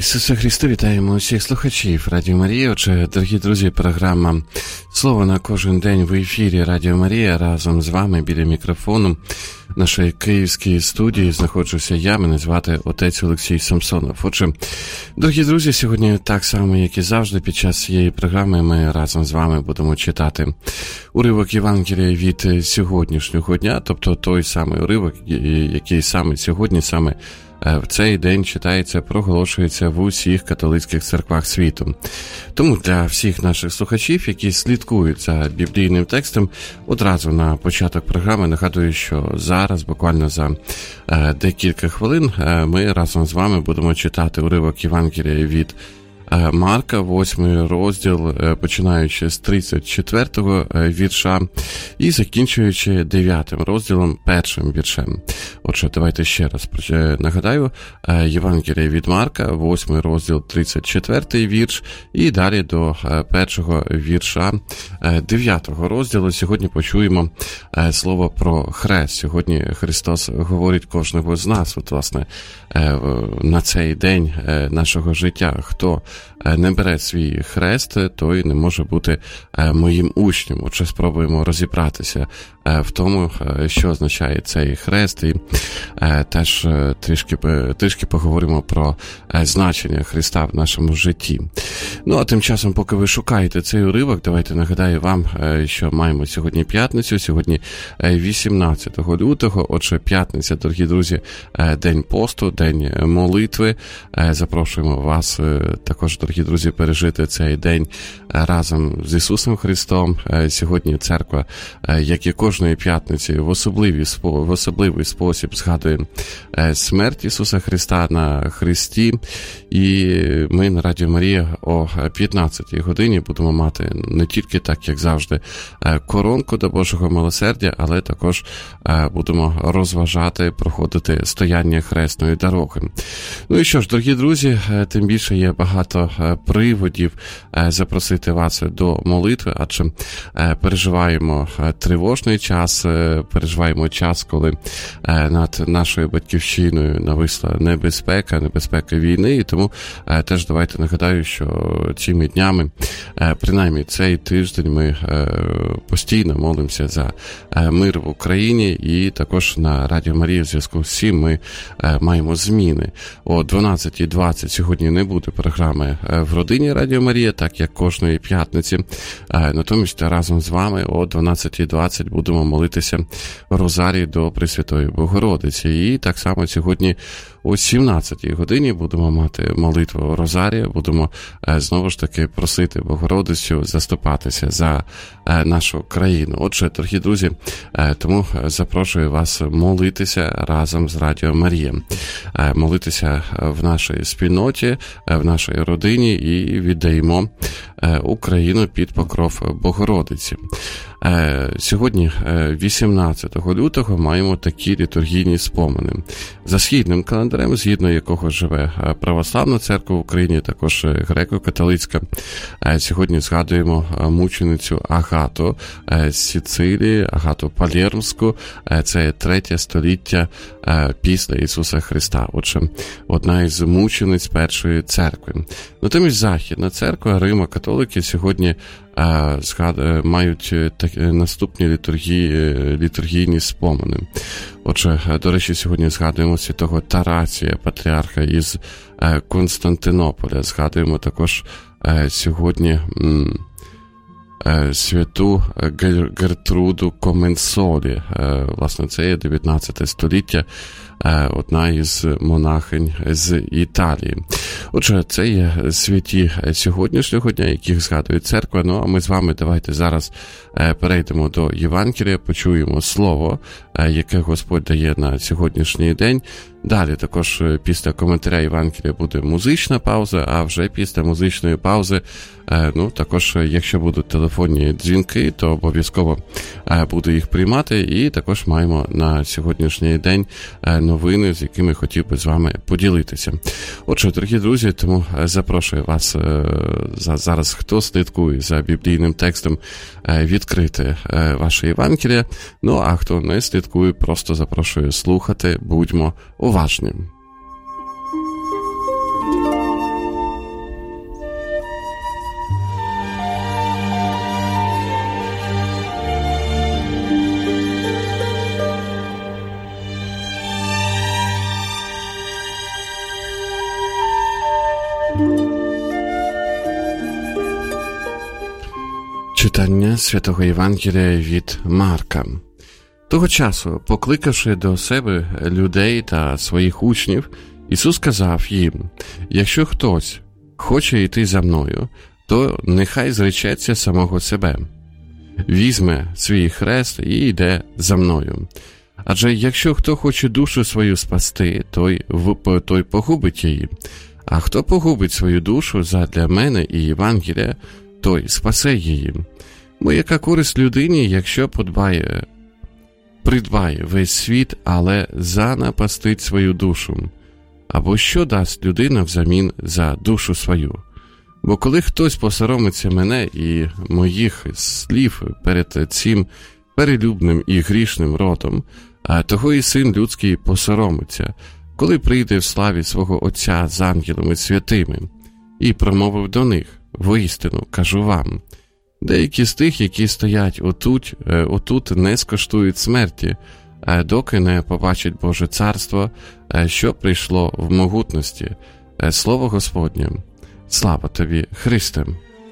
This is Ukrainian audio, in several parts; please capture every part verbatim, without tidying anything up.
Ісусе Христе, вітаємо усіх слухачів Радіо Марія. Отже, дорогі друзі, програма «Слово на кожен день» в ефірі Радіо Марія. Разом з вами біля мікрофону в нашій київській студії знаходжуся я, мене звати отець Олексій Самсонов. Отже, дорогі друзі, сьогодні так само, як і завжди, під час цієї програми ми разом з вами будемо читати уривок Євангелія від сьогоднішнього дня, тобто той самий уривок, який саме сьогодні, саме в цей день читається, проголошується в усіх католицьких церквах світу. Тому для всіх наших слухачів, які слідкують за біблійним текстом, одразу на початок програми нагадую, що зараз, буквально за е, декілька хвилин, е, ми разом з вами будемо читати уривок Євангелія від Марка, восьмий розділ, починаючи з тридцять четвертого вірша і закінчуючи дев'ятим розділом, першим віршем. Отже, давайте ще раз нагадаю, Євангелія від Марка, восьмий розділ, тридцять четвертий вірш, і далі до першого вірша дев'ятого розділу. Сьогодні почуємо слово про хрест. Сьогодні Христос говорить кожного з нас, от, власне, на цей день нашого життя. Хто не бере свій хрест, той не може бути моїм учнем. Отже, спробуємо розібратися в тому, що означає цей хрест, і теж трішки, трішки поговоримо про значення Христа в нашому житті. Ну, а тим часом, поки ви шукаєте цей уривок, давайте нагадаю вам, що маємо сьогодні п'ятницю, сьогодні вісімнадцятого лютого, отже, п'ятниця, дорогі друзі, день посту, день молитви. Запрошуємо вас також, дорогі друзі, пережити цей день разом з Ісусом Христом. Сьогодні церква, як і кожної п'ятниці, в особливий, в особливий спосіб згадує смерть Ісуса Христа на хресті. І ми на Радіо Марія о п'ятнадцятій годині будемо мати не тільки, так як завжди, коронку до Божого милосердя, але також будемо розважати, проходити стояння хресної дороги. Ну і що ж, дорогі друзі, тим більше є багато приводів запросити вас до молитви, адже переживаємо тривожний час, переживаємо час, коли над нашою батьківщиною нависла небезпека, небезпека війни, і тому теж давайте нагадаю, що цими днями, принаймні цей тиждень, ми постійно молимося за мир в Україні, і також на Радіо Марія в зв'язку з цим ми маємо зміни. О дванадцятій двадцять сьогодні не буде програми в родині Радіо Марія, так як кожної п'ятниці. Натомість разом з вами о дванадцятій двадцять будемо молитися Розарій до Пресвятої Богородиці. І так само сьогодні о сімнадцятій годині будемо мати молитву Розарія, будемо знову ж таки просити Богородицю заступатися за нашу країну. Отже, дорогі друзі, тому запрошую вас молитися разом з Радіо Марія. Молитися в нашій спільноті, в нашій родині і віддаємо Україну під покров Богородиці. Сьогодні, вісімнадцятого лютого, маємо такі літургійні спомини. За східним календарем, згідно якого живе Православна церква в Україні, також греко-католицька, сьогодні згадуємо мученицю Агату з Сицилії, Агату Палермську. Це третє століття після Ісуса Христа. Отже, одна із мучениць першої церкви. Натомість Західна церква, Римо-католики сьогодні мають так, наступні літургії, літургійні спомини. Отже, до речі, сьогодні згадуємо святого Тарація, патріарха із Константинополя. Згадуємо також сьогодні святу Гертруду Коменсолі. Власне, це є дев'ятнадцяте століття, одна із монахинь з Італії. Отже, це є святі сьогоднішнього дня, яких згадує церква. Ну, а ми з вами давайте зараз перейдемо до Євангелія, почуємо слово, яке Господь дає на сьогоднішній день. Далі також після коментаря Євангелія буде музична пауза, а вже після музичної паузи, ну, також, якщо будуть телефонні дзвінки, то обов'язково буду їх приймати. І також маємо на сьогоднішній день новини, з якими хотів би з вами поділитися. Отже, дорогі друзі, тому запрошую вас зараз, хто слідкує за біблійним текстом, відкрити ваше Євангеліє. Ну, а хто не слідкує, просто запрошую слухати, будьмо уважні. читання Святого Євангелія від Марка. Того часу, покликавши до себе людей та своїх учнів, Ісус сказав їм: «Якщо хтось хоче йти за мною, то нехай зречеться самого себе, візьме свій хрест і йде за мною. Адже якщо хто хоче душу свою спасти, той, той погубить її. А хто погубить свою душу задля мене і Євангелія, той спасе її. Бо яка користь людині, якщо подбає, придбає весь світ, але занапастить свою душу? Або що дасть людина взамін за душу свою? Бо коли хтось посоромиться мене і моїх слів перед цим перелюбним і грішним родом, а того і Син Людський посоромиться, коли прийде в славі свого Отця з ангелами святими». І промовив до них: «Воістину, кажу вам, деякі з тих, які стоять отут, отут не скоштують смерті, доки не побачать Боже Царство, що прийшло в могутності». Слово Господнє. Слава тобі, Христе!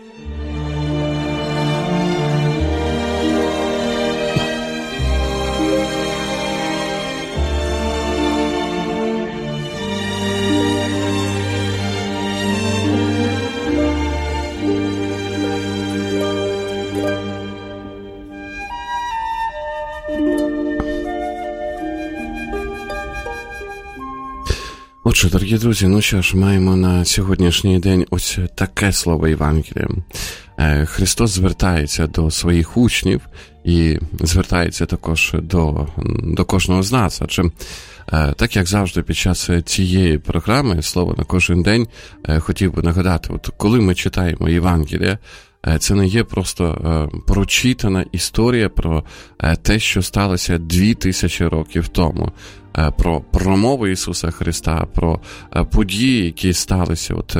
Отже, дорогі друзі, ну що ж, маємо на сьогоднішній день ось таке слово Євангелія. Христос звертається до своїх учнів і звертається також до, до кожного з нас. Адже, так як завжди під час цієї програми «Слово на кожен день» хотів би нагадати, от коли ми читаємо Євангелія, це не є просто прочитана історія про те, що сталося дві тисячі років тому, про промови Ісуса Христа, про події, які сталися от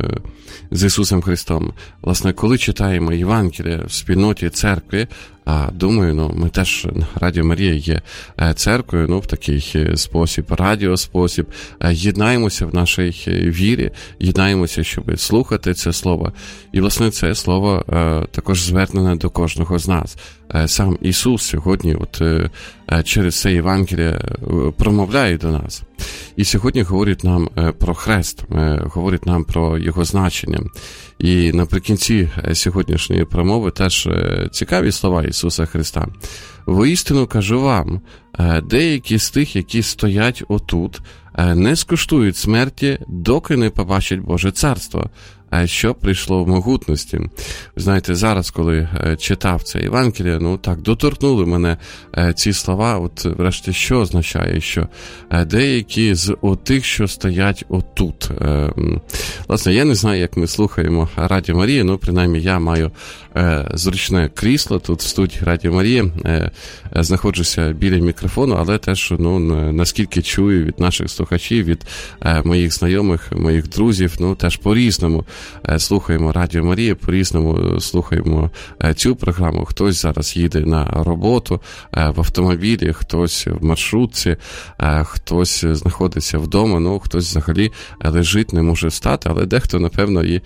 з Ісусом Христом. Власне, коли читаємо Євангелія в спільноті церкви, а думаю, ну, ми теж, Радіо Марія є церквою, ну, в такий спосіб, радіоспосіб, єднаємося в нашій вірі, єднаємося, щоб слухати це слово. І, власне, це слово також звернене до кожного з нас. Сам Ісус сьогодні от через це Євангеліє промовляє до нас. І сьогодні говорить нам про хрест, говорить нам про його значення. І наприкінці сьогоднішньої промови теж цікаві слова Ісуса Христа. «Воістину кажу вам, деякі з тих, які стоять отут, не скуштують смерті, доки не побачать Боже Царство, що прийшло в могутності». Ви знаєте, зараз, коли читав це Євангеліє, ну так, доторкнули мене ці слова, от врешті, що означає, що деякі з отих, що стоять отут. Власне, я не знаю, як ми слухаємо Радіо Марія, ну, принаймні, я маю зручне крісло тут в студії Радіо Марія, знаходжуся біля мікрофону, але теж, ну, наскільки чую від наших слухачів, від моїх знайомих, моїх друзів, ну, теж по-різному слухаємо Радіо Марія, по-різному слухаємо цю програму. Хтось зараз їде на роботу в автомобілі, хтось в маршрутці, хтось знаходиться вдома, ну, хтось взагалі лежить, не може встати, але дехто, напевно, і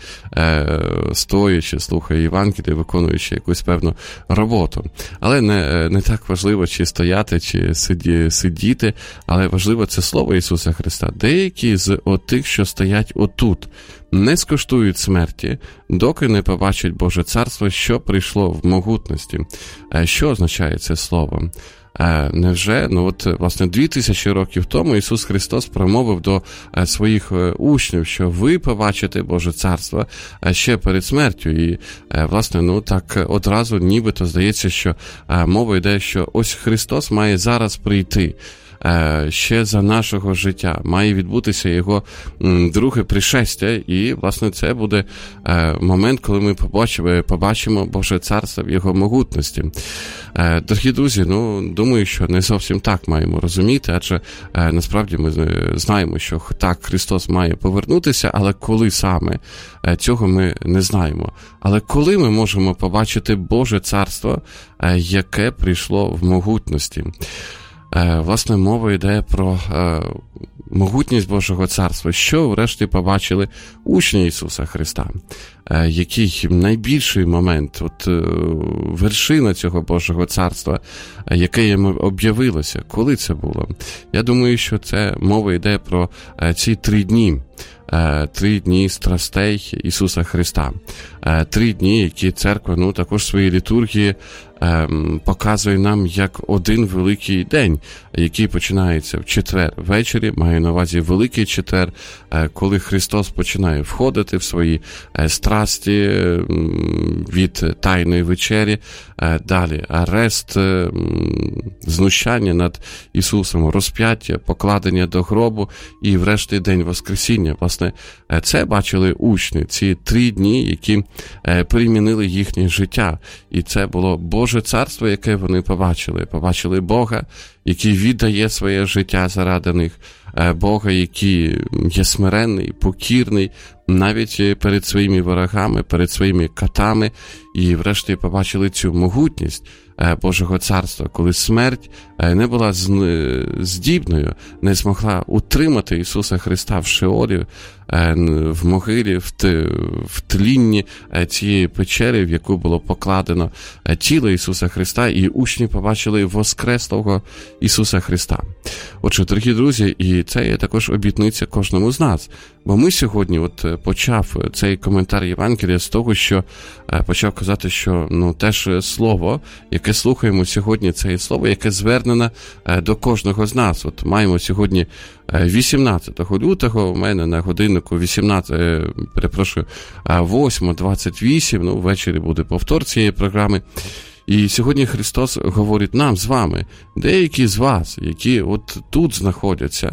стоячи, слухає Євангеліє, виконуючи якусь певну роботу. Але не, не так важливо, чи стояти, чи сиді, сидіти, але важливо це слово Ісуса Христа. Деякі з отих, що стоять отут, не скуштують смерті, доки не побачать Боже Царство, що прийшло в могутності. Що означає це слово? Невже, ну от, власне, дві тисячі років тому Ісус Христос промовив до своїх учнів, що ви побачите Боже Царство ще перед смертю. І, власне, ну так одразу нібито здається, що мова йде, що ось Христос має зараз прийти. Ще за нашого життя має відбутися його друге пришестя, і, власне, це буде момент, коли ми побачимо, побачимо Боже Царство в його могутності. Дорогі друзі, ну, думаю, що не зовсім так маємо розуміти, адже насправді ми знаємо, що так, Христос має повернутися, але коли саме, цього ми не знаємо. Але коли ми можемо побачити Боже Царство, яке прийшло в могутності? Власне, мова йде про могутність Божого Царства, що врешті побачили учні Ісуса Христа. Який найбільший момент, от вершина цього Божого Царства, яке йому об'явилося, коли це було? Я думаю, що це мова йде про ці три дні. Три дні страстей Ісуса Христа. Три дні, які церква, ну, також в своїй літургії показує нам як один великий день, який починається в четвер ввечері, маю на увазі Великий Четвер, коли Христос починає входити в свої страсті від Тайної вечері, далі арест, знущання над Ісусом, розп'яття, покладення до гробу і врешті День Воскресіння. Власне, це бачили учні, ці три дні, які перемінили їхнє життя. І це було Боже Царство, яке вони побачили. Побачили Бога, який віддає своє життя заради них. Бога, який є смиренний, покірний, навіть перед своїми ворогами, перед своїми катами. І врешті побачили цю могутність Божого Царства, коли смерть не була здібною, не змогла утримати Ісуса Христа в Шеолі, в могилі, в тлінні цієї печери, в яку було покладено тіло Ісуса Христа, і учні побачили воскреслого Ісуса Христа. Отже, дорогі друзі, і це є також обітниця кожному з нас. Бо ми сьогодні от почав цей коментар Євангелія з того, що почав казати, що ну теж слово, яке слухаємо сьогодні, це є слово, яке звернено до кожного з нас. От маємо сьогодні вісімнадцятого лютого, у мене на годиннику вісімнадцять, перепрошую, восьма двадцять вісім, ну ввечері буде повтор цієї програми. І сьогодні Христос говорить нам з вами, деякі з вас, які от тут знаходяться,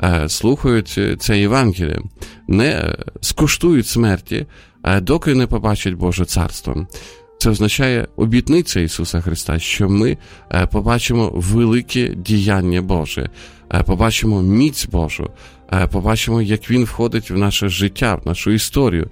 слухають це Євангеліє, не скуштують смерті, доки не побачать Боже Царство. Це означає обітниця Ісуса Христа, що ми побачимо велике діяння Боже, побачимо міць Божу, побачимо, як Він входить в наше життя, в нашу історію,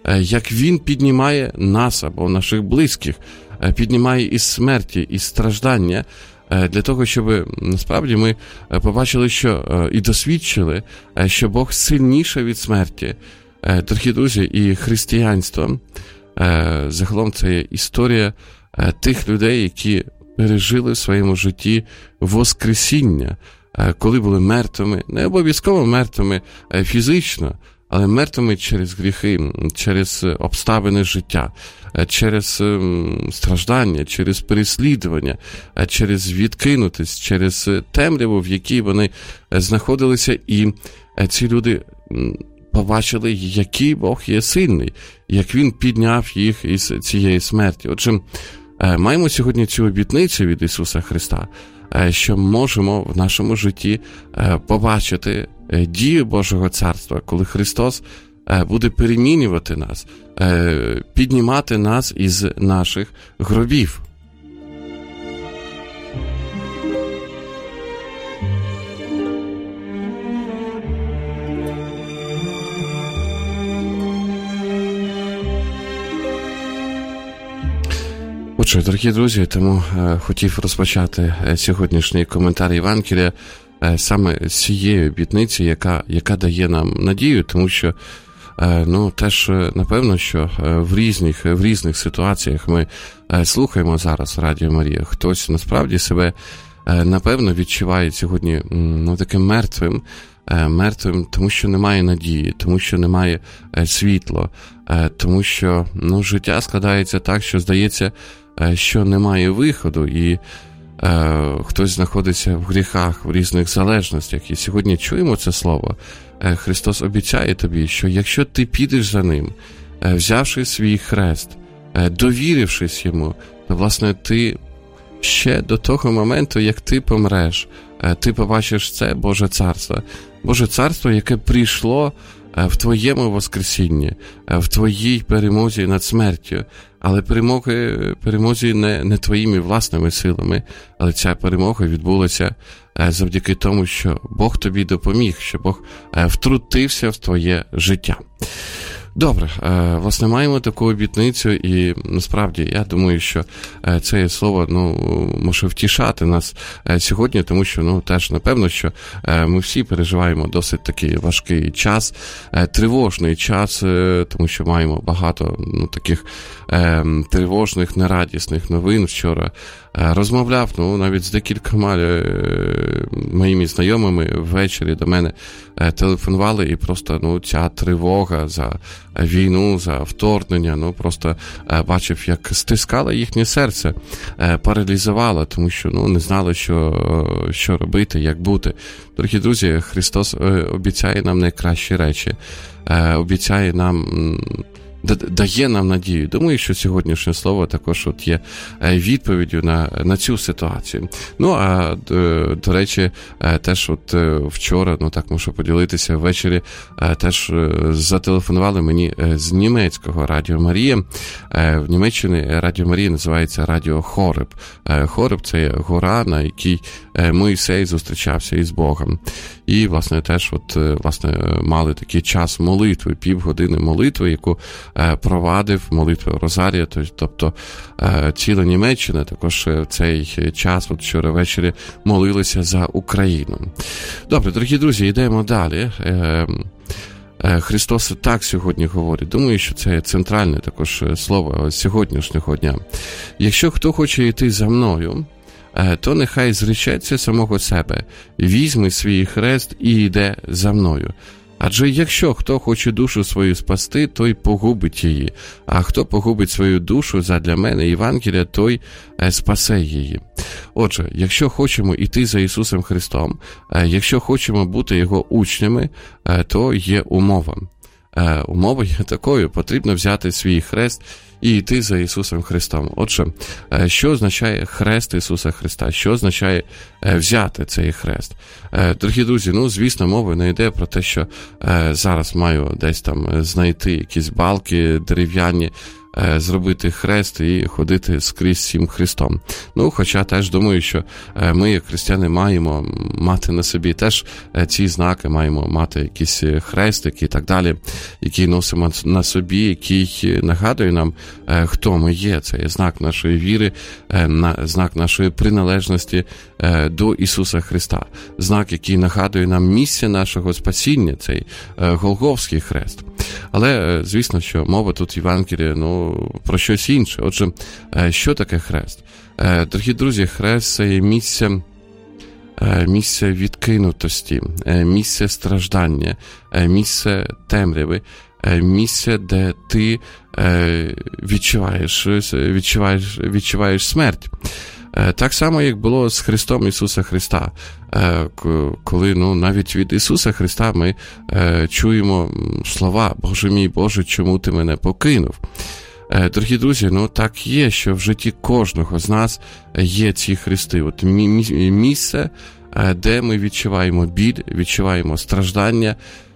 як Він піднімає нас або наших близьких, піднімає із смерті, із страждання, для того, щоб насправді ми побачили, що і досвідчили, що Бог сильніше від смерті. Дорогі друзі, і християнство, загалом це є історія тих людей, які пережили в своєму житті воскресіння, коли були мертвими, не обов'язково мертвими фізично, але мертвими через гріхи, через обставини життя, через страждання, через переслідування, через відкинутість, через темряву, в якій вони знаходилися, і ці люди побачили, який Бог є сильний, як Він підняв їх із цієї смерті. Отже, маємо сьогодні цю обітницю від Ісуса Христа, що можемо в нашому житті побачити дію Божого Царства, коли Христос буде перемінювати нас, піднімати нас із наших гробів. Отже, дорогі друзі, тому е, хотів розпочати сьогоднішній коментар Євангелія е, саме з цієї обітниці, яка, яка дає нам надію, тому що е, ну, теж, напевно, що в різних, в різних ситуаціях ми е, слухаємо зараз Радіо Марія. Хтось насправді себе, е, напевно, відчуває сьогодні ну, таким мертвим, е, мертвим, тому що немає надії, тому що немає е, світла, е, тому що ну, життя складається так, що здається, що немає виходу, і е, хтось знаходиться в гріхах, в різних залежностях. І сьогодні чуємо це слово. Е, Христос обіцяє тобі, що якщо ти підеш за Ним, е, взявши свій хрест, е, довірившись Йому, то, власне, ти ще до того моменту, як ти помреш, е, ти побачиш це Боже Царство. Боже Царство, яке прийшло в твоєму воскресінні, в твоїй перемозі над смертю, але перемоги, перемозі не, не твоїми власними силами, але ця перемога відбулася завдяки тому, що Бог тобі допоміг, що Бог втрутився в твоє життя. Добре, власне, маємо таку обітницю, і насправді я думаю, що це слово, ну, може втішати нас сьогодні, тому що, ну, теж, напевно, що ми всі переживаємо досить такий важкий час, тривожний час, тому що маємо багато, ну, таких тривожних, нерадісних новин. Вчора розмовляв, ну, навіть з декількома моїми знайомими ввечері до мене телефонували, і просто, ну, ця тривога за війну, за вторгнення, ну, просто бачив, як стискала їхнє серце, паралізувала, тому що, ну, не знали, що, що робити, як бути. Дорогі друзі, Христос обіцяє нам найкращі речі, обіцяє нам, дає нам надію. Думаю, що сьогоднішнє слово також от є відповіддю на, на цю ситуацію. Ну, а, до, до речі, теж от вчора, ну так можу поділитися, ввечері теж зателефонували мені з німецького Радіо Марія. В Німеччині Радіо Марія називається Радіо Хореб. Хореб – це гора, на якій Мойсей зустрічався із Богом. І, власне, теж от, власне, мали такий час молитви, півгодини молитви, яку провадив молитви Розарія, тобто ціла Німеччина також в цей час, от вчора ввечері, молилися за Україну. Добре, дорогі друзі, йдемо далі. Христос так сьогодні говорить. Думаю, що це центральне також слово сьогоднішнього дня. Якщо хто хоче йти за мною, то нехай зречеться самого себе, візьме свій хрест і йде за мною. Адже якщо хто хоче душу свою спасти, той погубить її, а хто погубить свою душу задля мене, Євангелія, той спасе її. Отже, якщо хочемо йти за Ісусом Христом, якщо хочемо бути Його учнями, то є умова. Умова є такою, потрібно взяти свій хрест і йти за Ісусом Христом. Отже, що означає хрест Ісуса Христа? Що означає взяти цей хрест? Дорогі друзі, ну, звісно, мова не йде про те, що зараз маю десь там знайти якісь балки дерев'яні, зробити хрест і ходити скрізь цим хрестом. Ну, хоча теж думаю, що ми, як християни, маємо мати на собі теж ці знаки, маємо мати якісь хрестики і так далі, які носимо на собі, який нагадує нам, хто ми є. Це є знак нашої віри, знак нашої приналежності до Ісуса Христа. Знак, який нагадує нам місце нашого спасіння, цей Голгофський хрест. Але, звісно, що мова тут в Євангелії, ну, про щось інше. Отже, що таке хрест? Дорогі друзі, хрест – це є місце, місце відкинутості, місце страждання, місце темряви, місце, де ти відчуваєш, відчуваєш, відчуваєш смерть. Так само, як було з Христом Ісуса Христа, коли, ну, навіть від Ісуса Христа ми чуємо слова «Боже мій, Боже, чому ти мене покинув?». Дорогі друзі, ну так є, що в житті кожного з нас є ці хрести. От місце, де ми відчуваємо біль, відчуваємо страждання,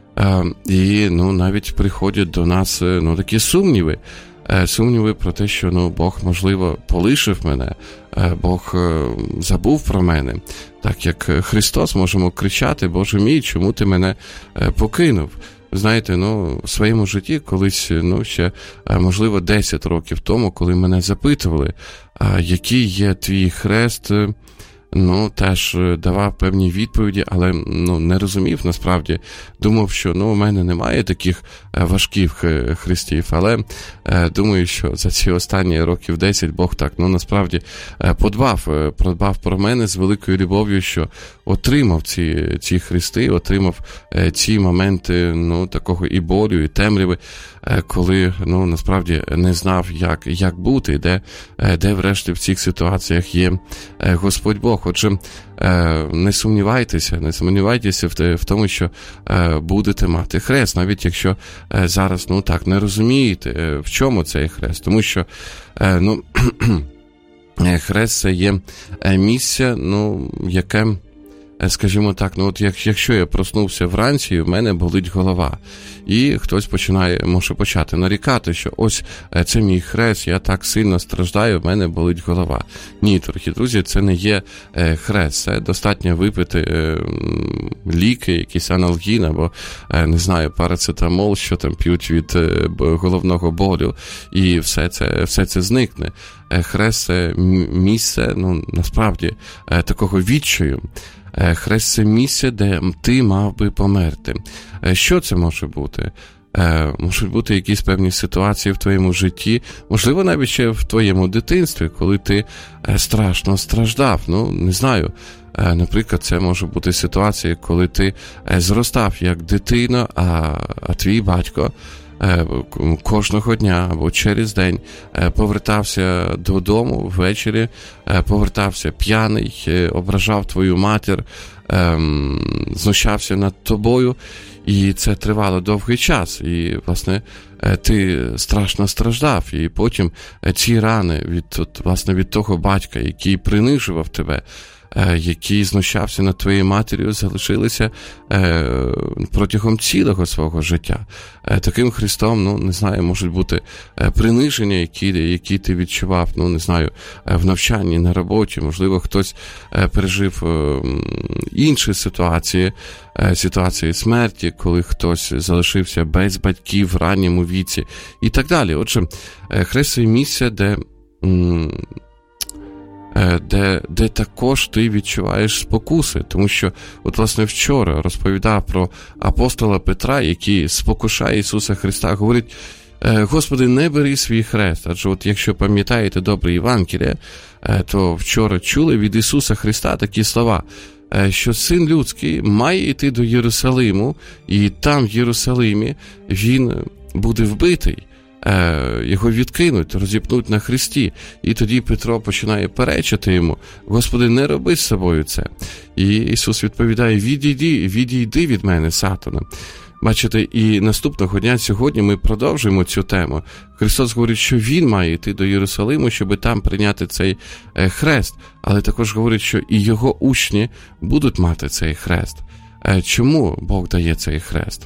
і, ну, навіть приходять до нас, ну, такі сумніви. Сумніви про те, що, ну, Бог, можливо, полишив мене, Бог забув про мене. Так як Христос можемо кричати: «Боже мій, чому ти мене покинув?». Знаєте, ну, в своєму житті колись, ну, ще, можливо, десять років тому, коли мене запитували, який є твій хрест, ну, теж давав певні відповіді, але, ну, не розумів, насправді. Думав, що, ну, у мене немає таких важких хрестів, але думаю, що за ці останні років десять Бог так, ну, насправді, подбав, подбав про мене з великою любов'ю, що отримав ці, ці хрести, отримав ці моменти, ну, такого і болю, і темряви, коли, ну, насправді не знав, як, як бути, де, де врешті в цих ситуаціях є Господь Бог. Отже, не сумнівайтеся, не сумнівайтеся в, в тому, що будете мати хрест, навіть якщо зараз, ну, так, не розумієте, в чому цей хрест, тому що, ну, хрест – це є місце, ну, яке скажімо так, ну от як, якщо я проснувся вранці, в мене болить голова, і хтось починає, може почати нарікати, що ось це мій хрест, я так сильно страждаю, в мене болить голова. Ні, дорогі друзі, це не є хрест, це достатньо випити ліки, якісь анальгін або, не знаю, парацетамол, що там п'ють від головного болю, і все це, все це зникне. Хрест – це місце, ну, насправді, такого відчаю. Хрест – це місце, де ти мав би померти. Що це може бути? Можуть бути якісь певні ситуації в твоєму житті, можливо, навіть ще в твоєму дитинстві, коли ти страшно страждав. Ну, не знаю. Наприклад, це може бути ситуація, коли ти зростав як дитина, а, а твій батько кожного дня або через день повертався додому ввечері, повертався п'яний, ображав твою матір, знущався над тобою, і це тривало довгий час, і, власне, ти страшно страждав, і потім ці рани від, власне, від того батька, який принижував тебе, який знущався над твоєю матір'ю, залишилися протягом цілого свого життя. Таким Христом, ну, не знаю, можуть бути приниження, які, які ти відчував, ну, не знаю, в навчанні, на роботі, можливо, хтось пережив інші ситуації, ситуації смерті, коли хтось залишився без батьків в ранньому віці і так далі. Отже, хрест – це місце, де Де, де також ти відчуваєш спокуси, тому що, от, власне, вчора розповідав про апостола Петра, який спокушає Ісуса Христа, говорить: Господи, не бери свій хрест. Адже от якщо пам'ятаєте добре Євангеліє, то вчора чули від Ісуса Христа такі слова, що Син Людський має йти до Єрусалиму, і там, в Єрусалимі, Він буде вбитий. Його відкинуть, розіпнуть на хресті. І тоді Петро починає перечити йому: Господи, не роби з собою це. І Ісус відповідає: відійди, відійди від мене, сатана. Бачите, і наступного дня сьогодні ми продовжуємо цю тему. Христос говорить, що Він має йти до Єрусалиму, щоб там прийняти цей хрест. Але також говорить, що і Його учні будуть мати цей хрест. Чому Бог дає цей хрест?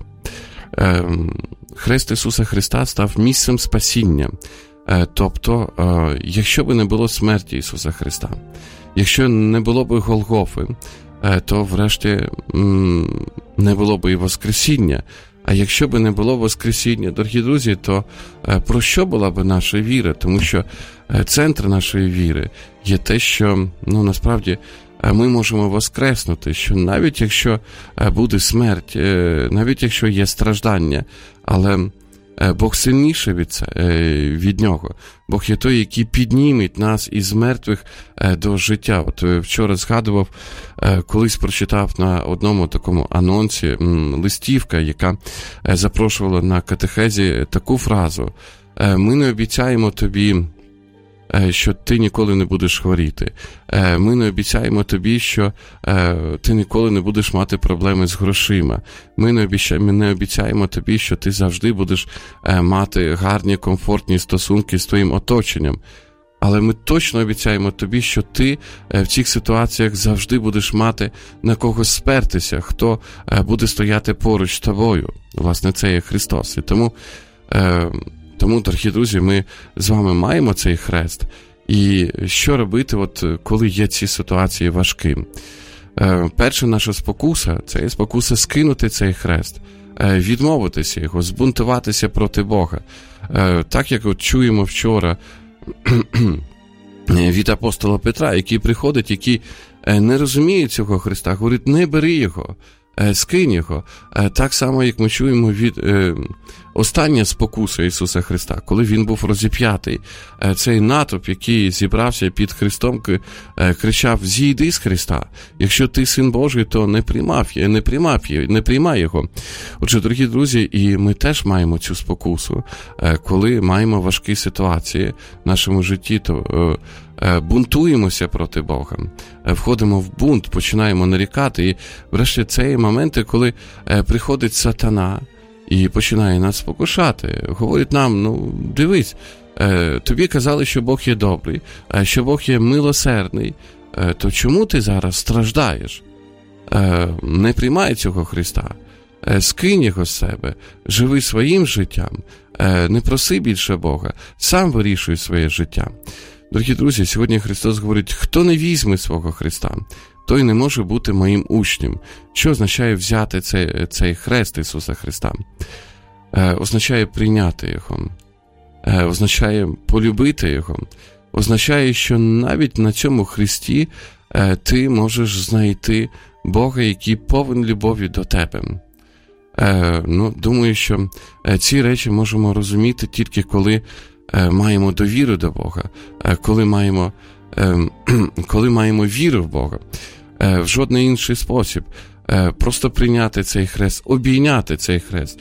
Хрест Ісуса Христа став місцем спасіння. Тобто, якщо б не було смерті Ісуса Христа, якщо не було б Голгофи, то врешті не було б і Воскресіння. А якщо б не було Воскресіння, дорогі друзі, то про що була б наша віра? Тому що центр нашої віри є те, що, ну, насправді, ми можемо воскреснути, що навіть якщо буде смерть, навіть якщо є страждання, але Бог сильніший від, це, від нього. Бог є той, який підніметь нас із мертвих до життя. От вчора згадував, колись прочитав на одному такому анонсі листівка, яка запрошувала на катехезі таку фразу: «Ми не обіцяємо тобі, що ти ніколи не будеш хворіти. Ми не обіцяємо тобі, що ти ніколи не будеш мати проблеми з грошима. Ми не обіцяємо, не обіцяємо тобі, що ти завжди будеш мати гарні, комфортні стосунки з твоїм оточенням. Але ми точно обіцяємо тобі, що ти в цих ситуаціях завжди будеш мати на когось спертися, хто буде стояти поруч з тобою». Власне, це є Христос. І тому... Тому, дорогі друзі, ми з вами маємо цей хрест. І що робити, от, коли є ці ситуації важкі? Перша наша спокуса – це є спокуса скинути цей хрест, відмовитися його, збунтуватися проти Бога. Так, як от чуємо вчора від апостола Петра, який приходить, який не розуміє цього Христа, говорить: не бери його, скинь його. Так само, як ми чуємо від е, остання спокуса Ісуса Христа, коли Він був розіп'ятий. Цей натовп, який зібрався під Христом, кричав: «Зійди з Христа! Якщо ти Син Божий, то не приймав, не приймав, не приймай його». Отже, дорогі друзі, і ми теж маємо цю спокусу, коли маємо важкі ситуації в нашому житті, то бунтуємося проти Бога, входимо в бунт, починаємо нарікати, і врешті це є моменти, коли приходить сатана і починає нас спокушати, говорить нам: ну, дивись, тобі казали, що Бог є добрий, що Бог є милосердний, то чому ти зараз страждаєш? не приймай цього Христа, скинь його з себе, живи своїм життям, не проси більше Бога, сам вирішуй своє життя. Дорогі друзі, сьогодні Христос говорить, хто не візьме свого Христа, той не може бути моїм учнем. Що означає взяти цей, цей хрест Ісуса Христа? Е, означає прийняти Його, е, означає полюбити Його, означає, що навіть на цьому Христі е, ти можеш знайти Бога, який повен любові до тебе. Е, ну, думаю, що ці речі можемо розуміти тільки коли е, маємо довіру до Бога, е, коли маємо, е, коли маємо віру в Бога. Е, в жодний інший спосіб. Е, просто прийняти цей хрест, обійняти цей хрест.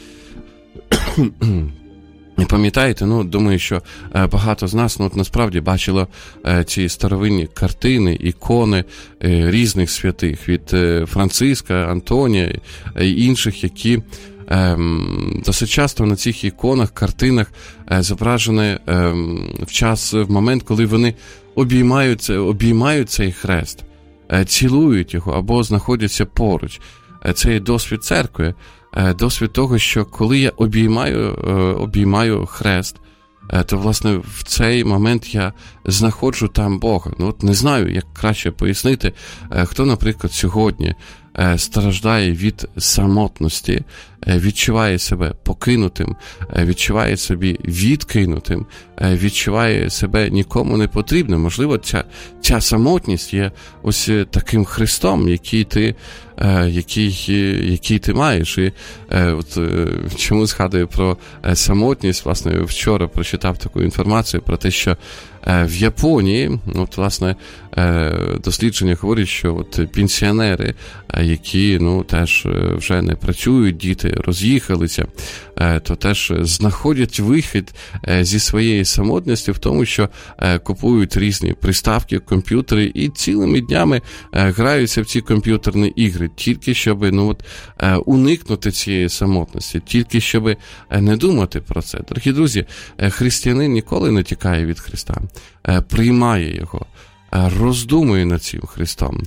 І пам'ятаєте, ну, думаю, що е, багато з нас, ну, от насправді бачило е, ці старовинні картини, ікони е, різних святих, від е, Франциска, Антонія і е, інших, які е, досить часто на цих іконах, картинах е, зображені е, в час, в момент, коли вони обіймають, обіймають цей хрест, е, цілують його або знаходяться поруч. Е, це є досвід церкви. Досвід того, що коли я обіймаю, обіймаю хрест, то, власне, в цей момент я знаходжу там Бога. Ну, от не знаю, як краще пояснити, хто, наприклад, сьогодні страждає від самотності, відчуває себе покинутим, відчуває собі відкинутим, відчуває себе нікому не потрібним. Можливо, ця, ця самотність є ось таким Христом, який ти, який, який ти маєш. І от, чому згадую про самотність, власне, вчора прочитав таку інформацію про те, що в Японії, от, власне, дослідження говорять, що от пенсіонери, які, ну, теж вже не працюють, діти роз'їхалися, то теж знаходять вихід зі своєї самотності в тому, що купують різні приставки, комп'ютери і цілими днями граються в ці комп'ютерні ігри, тільки щоб, ну, от, уникнути цієї самотності, тільки щоб не думати про це. Дорогі друзі, християнин ніколи не тікає від Христа, приймає його, роздумує над цим Христом.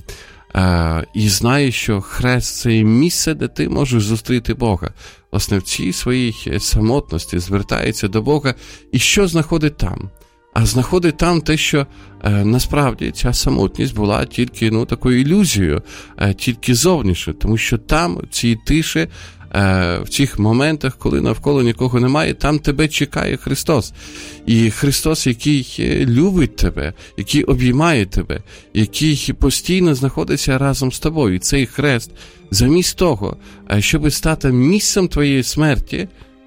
І знає, що хрест – це місце, де ти можеш зустріти Бога. Власне, в цій своїй самотності звертається до Бога. І що знаходить там? А знаходить там те, що е, насправді ця самотність була тільки, ну, такою ілюзією, е, тільки зовнішньою. Тому що там, в цій тиші, в цих моментах, коли навколо нікого немає, там тебе чекає Христос. І Христос, який любить тебе, який обіймає тебе, який постійно знаходиться разом з тобою. І цей хрест, замість того, щоб стати місцем твоєї смерті,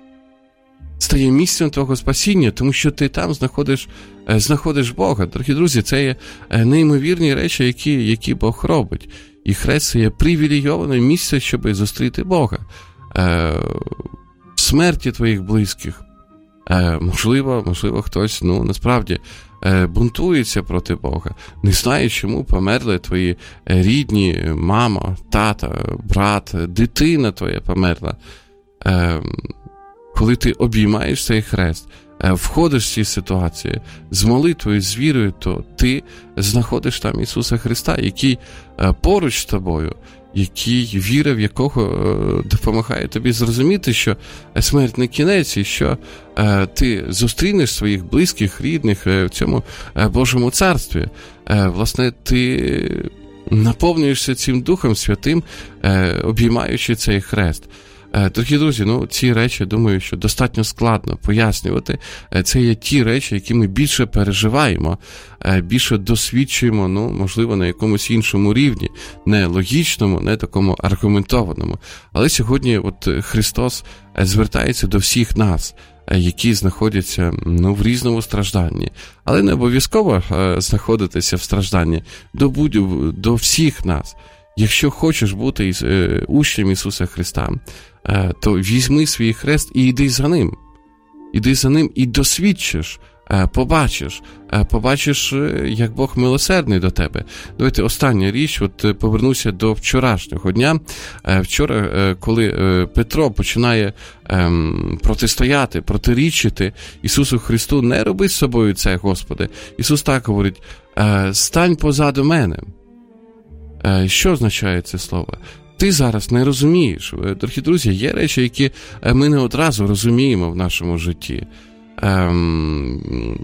стає місцем твого спасіння, тому що ти там знаходиш, знаходиш Бога. Дорогі друзі, це є неймовірні речі, які, які Бог робить. І хрест – є привілейоване місце, щоб зустріти Бога. Е, смерті твоїх близьких. Е, можливо, можливо, хтось, ну, насправді, е, бунтується проти Бога. Не знає, чому померли твої рідні, мама, тата, брат, дитина твоя померла. Е, коли ти обіймаєш цей хрест, е, входиш в ці ситуації з молитвою, з вірою, то ти знаходиш там Ісуса Христа, який е, поруч з тобою, який віра в якого е, допомагає тобі зрозуміти, що смерть не кінець, і що е, ти зустрінеш своїх близьких, рідних е, в цьому е, Божому царстві. Е, власне, ти наповнюєшся цим Духом Святим, е, обіймаючи цей хрест. Дорогі друзі, ну, ці речі, думаю, що достатньо складно пояснювати. Це є ті речі, які ми більше переживаємо, більше досвідчуємо, ну, можливо, на якомусь іншому рівні, не логічному, не такому аргументованому. Але сьогодні от Христос звертається до всіх нас, які знаходяться, ну, в різному стражданні. Але не обов'язково знаходитися в стражданні до, будь, до всіх нас. Якщо хочеш бути учнем Ісуса Христа, то візьми свій хрест і йди за ним. Іди за ним і досвідчиш, побачиш, побачиш, як Бог милосердний до тебе. Давайте остання річ, от повернуся до вчорашнього дня. Вчора, коли Петро починає протистояти, протирічити Ісусу Христу, не роби з собою це, Господи. Ісус так говорить: стань позаду мене. Що означає це слово? Ти зараз не розумієш. Дорогі друзі, є речі, які ми не одразу розуміємо в нашому житті. Ем...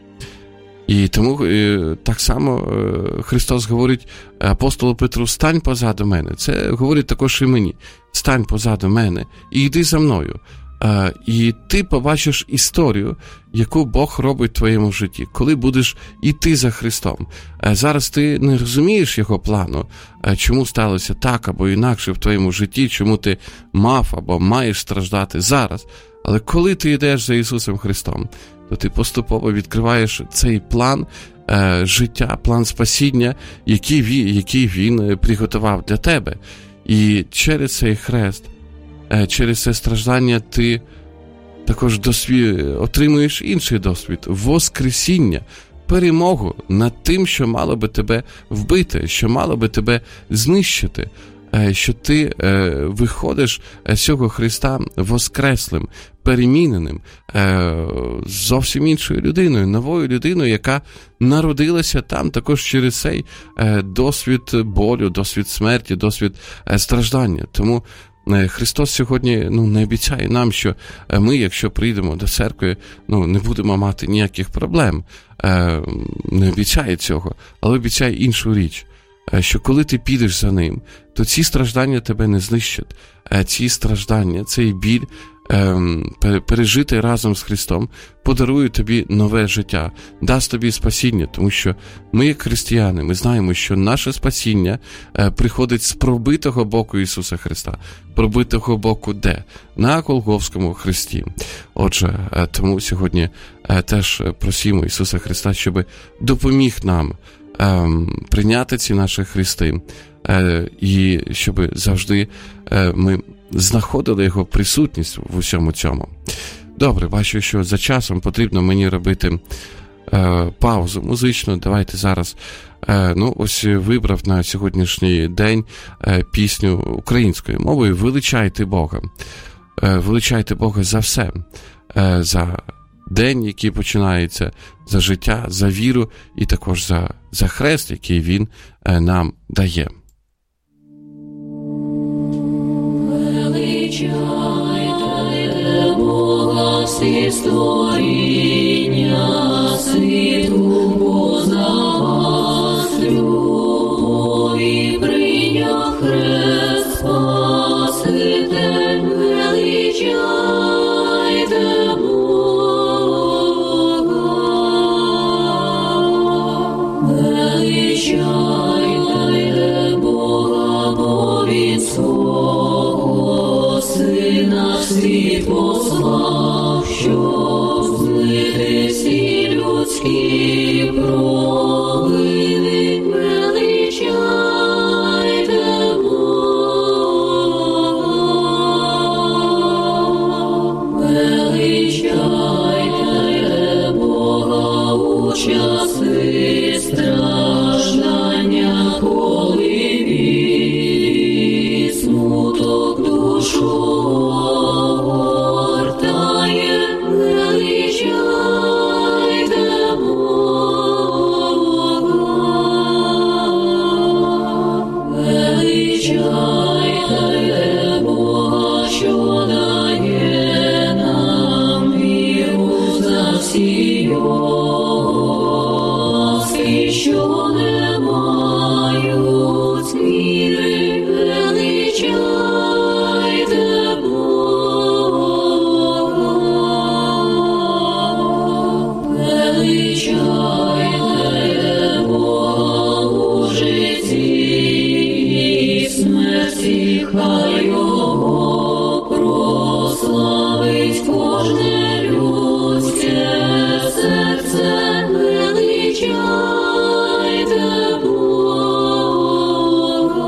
І тому так само Христос говорить апостолу Петру: стань позаду мене. Це говорить також і мені. Стань позаду мене і йди за мною. І ти побачиш історію, яку Бог робить в твоєму житті, коли будеш іти за Христом. Зараз ти не розумієш Його плану, чому сталося так або інакше в твоєму житті, чому ти мав або маєш страждати зараз. Але коли ти йдеш за Ісусом Христом, то ти поступово відкриваєш цей план е, життя, план спасіння, який він, який він приготував для тебе. І через цей хрест, е, через це страждання ти також досвід, отримуєш інший досвід – воскресіння, перемогу над тим, що мало би тебе вбити, що мало би тебе знищити. Що ти е, виходиш з цього Христа воскреслим, переміненим, е, зовсім іншою людиною, новою людиною, яка народилася там також через цей е, досвід болю, досвід смерті, досвід е, страждання. Тому е, Христос сьогодні ну, не обіцяє нам, що ми, якщо прийдемо до церкви, ну, не будемо мати ніяких проблем. Е, не обіцяє цього, але обіцяє іншу річ. Що коли ти підеш за ним, то ці страждання тебе не знищать. Ці страждання, цей біль пережитий разом з Христом подарує тобі нове життя, дасть тобі спасіння, тому що ми, як християни, ми знаємо, що наше спасіння приходить з пробитого боку Ісуса Христа. Пробитого боку де? На Голгофському хресті. Отже, тому сьогодні теж просимо Ісуса Христа, щоб допоміг нам прийняти ці наші хрести, і щоб завжди ми знаходили Його присутність в усьому цьому. Добре, бачу, що за часом потрібно мені робити паузу музичну. Давайте зараз, ну ось вибрав на сьогоднішній день пісню українською мовою «Величайте Бога». Величайте Бога за все, за день, який починається, за життя, за віру і також за, за хрест, який Він е, нам дає. Величайте Бога всі створіння, світу поза вас любові прийняв хрест Спаситель. Величайте Величайте Бога, бо Він свого Сина в світ послав, щоб змити всі людські провини. Величайте Бога, величайте Бога у часи страждання, коли біль, смуток душу огортає. Величайте Бога, величайте Бога, що дає нам віру за всі йоски, що не мають віри. Величайте Бога, величайте Бога у житті і смерті, хай Його прославить кожне людське серце. Величайте Бога.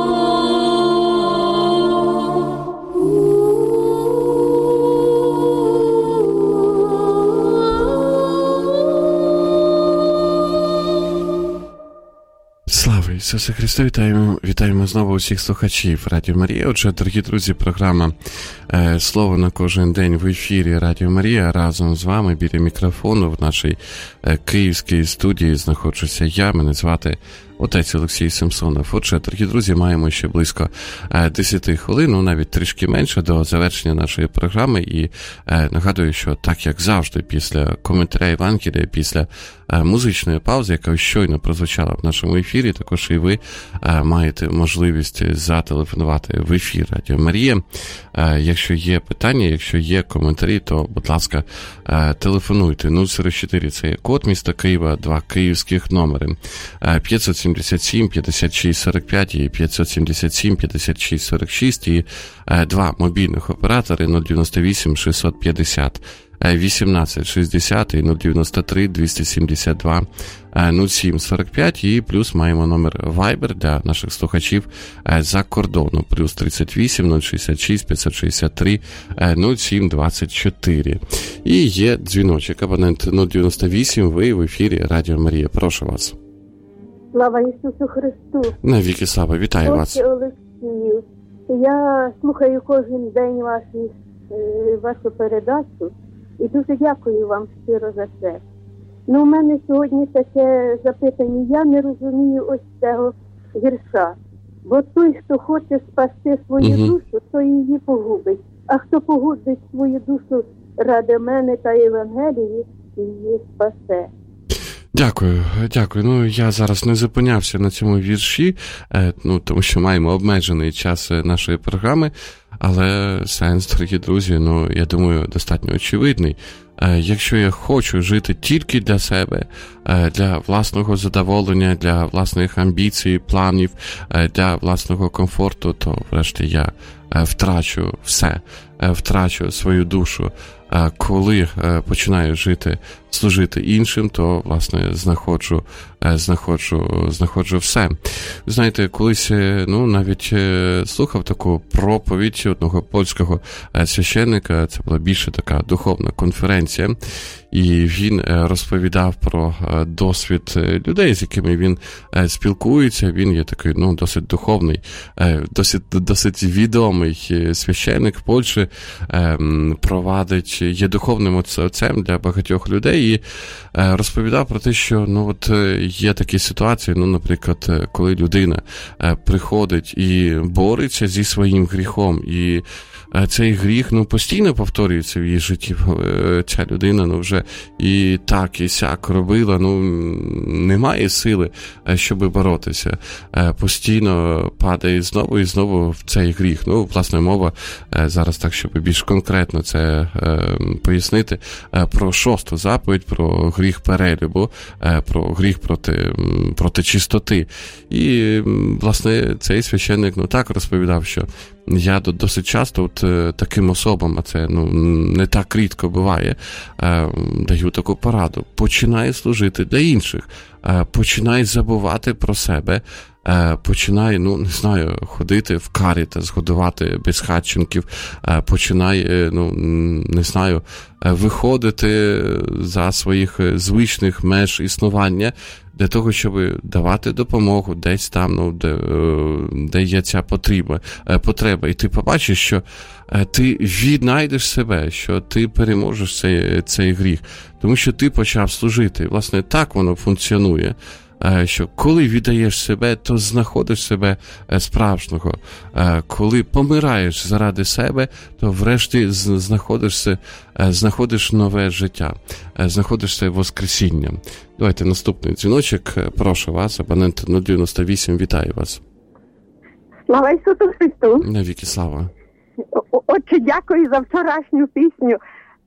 Слава Ісусу Христу! Вітаємо, вітаємо знову усіх слухачів Радіо Марія. Отже, дорогі друзі, програма е, «Слово на кожен день» в ефірі Радіо Марія. Разом з вами біля мікрофону в нашій е, київській студії знаходжуся я. Мене звати отець Олексій Самсонов. Отже, дорогі друзі, маємо ще близько десять хвилин, ну навіть трішки менше до завершення нашої програми. І е, нагадую, що так як завжди, після коментаря Євангелія, після е, музичної паузи, яка щойно прозвучала в нашому ефірі, також і ви е, маєте можливість зателефонувати в ефір Радіо Марія. Е, якщо є питання, якщо є коментарі, то, будь ласка, е, телефонуйте. нуль сорок чотири – це є код міста Києва, два київських номери. Е, п'ятсот сімдесят сім п'ятдесят шість сорок п'ять і п'ятсот сімдесят сім п'ятдесят шість сорок шість, і е, два мобільних оператори нуль дев'яносто вісім шістсот п'ятдесят вісімнадцять шістдесят і нуль дев'яносто три двісті сімдесят два нуль сім сорок п'ять, і плюс маємо номер Viber для наших слухачів за кордону, плюс тридцять вісім нуль шістдесят шість п'ятсот шістдесят три нуль сім двадцять чотири. І є дзвіночок, абонент нуль дев'яносто вісім, ви в ефірі Радіо Марія. Прошу вас. Слава Ісусу Христу! Навіки слава, вітаю Отче вас. Олексію, я слухаю кожен день ваші, вашу передачу і дуже дякую вам щиро за це. Ну, у мене сьогодні таке запитання. Я не розумію ось цього вірша. Бо той, хто хоче спасти свою угу. душу, то її погубить. А хто погубить свою душу ради мене та Євангелії, її спасе. Дякую, дякую. Ну, я зараз не зупинявся на цьому вірші, ну, тому що маємо обмежений час нашої програми, але сенс, дорогі друзі, ну, я думаю, достатньо очевидний. Якщо я хочу жити тільки для себе, для власного задоволення, для власних амбіцій, планів, для власного комфорту, то врешті я втрачу все, втрачу свою душу. Коли починаю жити, служити іншим, то, власне, знаходжу, знаходжу, знаходжу все. Знаєте, колись, ну, навіть слухав таку проповідь одного польського священника, це була більше така духовна конференція, і він розповідав про досвід людей, з якими він спілкується. Він є такий, ну, досить духовний, досить, досить відомий священник в Польщі, провадить, є духовним отцем для багатьох людей, і розповідав про те, що, ну, от є такі ситуації, ну, наприклад, коли людина приходить і бореться зі своїм гріхом, і цей гріх, ну, постійно повторюється в її житті. Ця людина, ну, вже і так, і сяк робила, ну, немає сили, щоб боротися. Постійно падає знову і знову в цей гріх. Ну, власне, мова зараз так, щоб більш конкретно це пояснити, про шосту заповідь, про гріх перелюбу, про гріх проти, проти чистоти. І, власне, цей священник, ну, так розповідав, що я досить часто от таким особам, а це, ну, не так рідко буває, даю таку пораду. Починай служити для інших, починай забувати про себе, починай, ну, не знаю, ходити в Карітас, годувати безхатченків, починай, ну, не знаю, виходити за своїх звичних меж існування, для того, щоб давати допомогу десь там, ну, де, де є ця потреба, потреба. І ти побачиш, що ти віднайдеш себе, що ти переможеш цей, цей гріх, тому що ти почав служити. Власне, так воно функціонує, що коли віддаєш себе, то знаходиш себе справжнього. Коли помираєш заради себе, то врешті знаходишся, знаходиш нове життя, знаходишся воскресіння. Давайте наступний дзвіночок. Прошу вас, абонент нуль дев'яносто вісім, вітаю вас. Слава Ісусу Христу! Навіки слава! Отче, дякую за вчорашню пісню.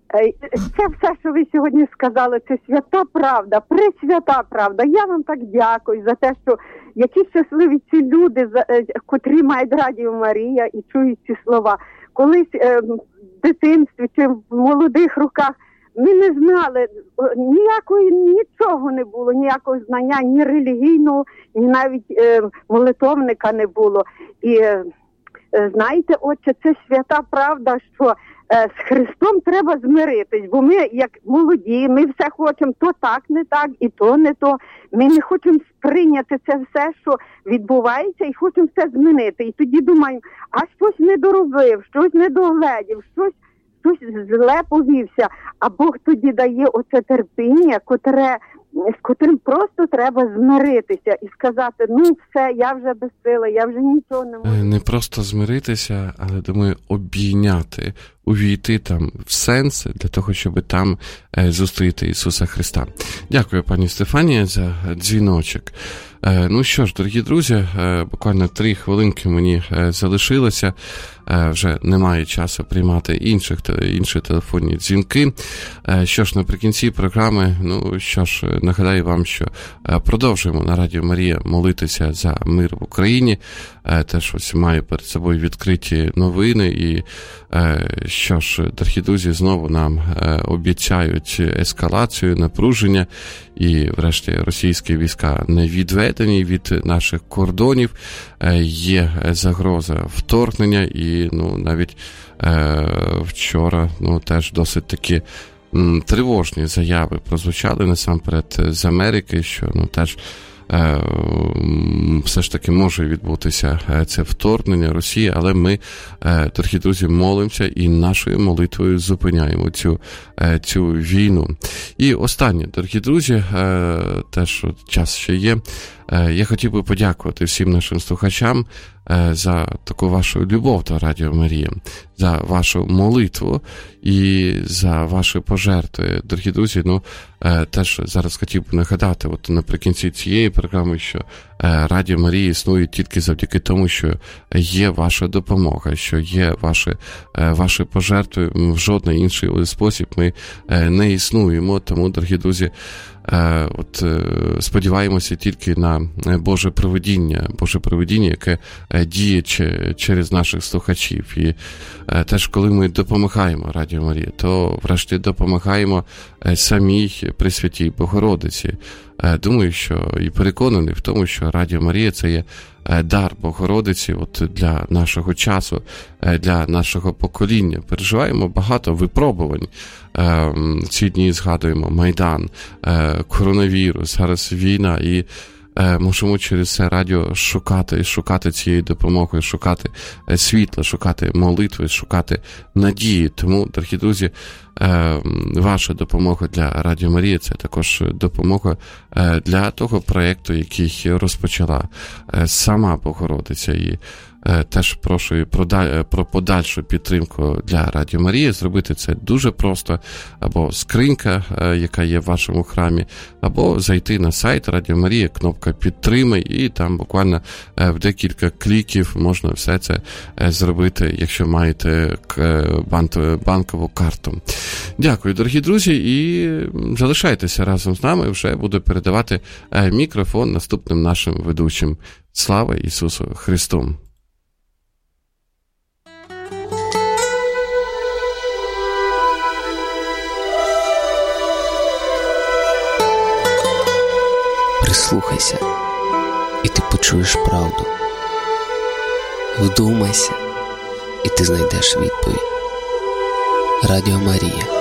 Це все, що ви сьогодні сказали, це свята правда, пресвята правда. Я вам так дякую за те, що які щасливі ці люди, котрі мають Радіо Марія і чують ці слова. Колись е, в дитинстві чи в молодих роках ми не знали, ніякої, нічого не було, ніякого знання, ні релігійного, ні навіть е, молитовника не було. І е, знаєте, отче, це свята правда, що з Христом треба змиритись, бо ми, як молоді, ми все хочемо то так, не так, і то не то. Ми не хочемо сприйняти це все, що відбувається, і хочемо все змінити. І тоді думаємо, а щось не доробив, щось не догледів, щось, хтось зле повівся, а Бог тоді дає оце терпіння, котре, з котрим просто треба змиритися і сказати, ну все, я вже безсила, я вже нічого не можу. Не просто змиритися, але, думаю, обійняти, увійти там в сенс для того, щоб там зустріти Ісуса Христа. Дякую, пані Стефанія, за дзвіночок. Ну що ж, дорогі друзі, буквально три хвилинки мені залишилося. Вже немає часу приймати інших, інші телефонні дзвінки. Що ж, наприкінці програми, ну що ж, нагадаю вам, що продовжуємо на Радіо Марія молитися за мир в Україні. Теж ось маю перед собою відкриті новини. І що ж, дорогі друзі, знову нам обіцяють ескалацію, напруження. І врешті російські війська не відведені від наших кордонів. Є загроза вторгнення. І ну, навіть е, вчора ну, теж досить такі м, тривожні заяви прозвучали насамперед з Америки, що ну, теж е, все ж таки може відбутися це вторгнення Росії, але ми, е, дорогі друзі, молимося і нашою молитвою зупиняємо цю, е, цю війну. І останнє, дорогі друзі, е, теж час ще є. Я хотів би подякувати всім нашим слухачам за таку вашу любов до Радіо Марія, за вашу молитву і за ваші пожертви. Дорогі друзі, ну, теж зараз хотів би нагадати, от наприкінці цієї програми, що Радіо Марія існує тільки завдяки тому, що є ваша допомога, що є ваші, ваші пожертви. В жодний інший спосіб ми не існуємо. Тому, дорогі друзі, от сподіваємося тільки на Боже провидіння, Боже провидіння, яке діє через наших слухачів. І теж, коли ми допомагаємо Радіо Марія, то врешті допомагаємо самій Пресвятій Богородиці. Думаю, що і переконаний в тому, що Радіо Марія – це є дар Богородиці от для нашого часу, для нашого покоління. Переживаємо багато випробувань. Ці дні згадуємо Майдан, коронавірус, зараз війна, і можемо через це радіо шукати, шукати цієї допомоги, шукати світла, шукати молитви, шукати надії. Тому, дорогі друзі, ваша допомога для Радіо Марія – це також допомога для того проєкту, який розпочала сама Богородиця. І теж прошу про подальшу підтримку для Радіо Марії. Зробити це дуже просто. Або скринька, яка є в вашому храмі, або зайти на сайт Радіо Марія, кнопка «Підтримай», і там буквально в декілька кліків можна все це зробити, якщо маєте банкову карту. Дякую, дорогі друзі, і залишайтеся разом з нами. Вже буду передавати мікрофон наступним нашим ведучим. Слава Ісусу Христу! Прислухайся, і ти почуєш правду. Вдумайся, і ти знайдеш відповідь. Радіо Марія.